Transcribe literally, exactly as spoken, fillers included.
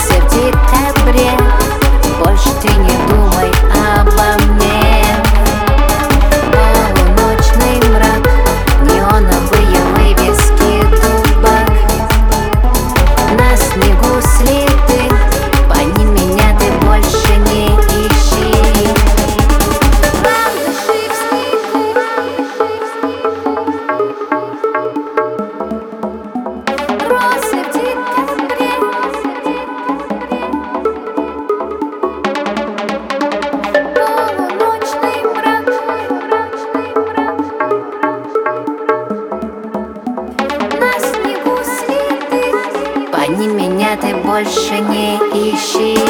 Росы в декабре, больше ты не думай обо мне. Полуночный мрак, неоновые вывески дубак, на снегу следы, по ним меня ты больше не ищи. Ландыши в снегу, росы в декабре, полуночный мрак, на снегу следы, по ним меня ты больше не ищи.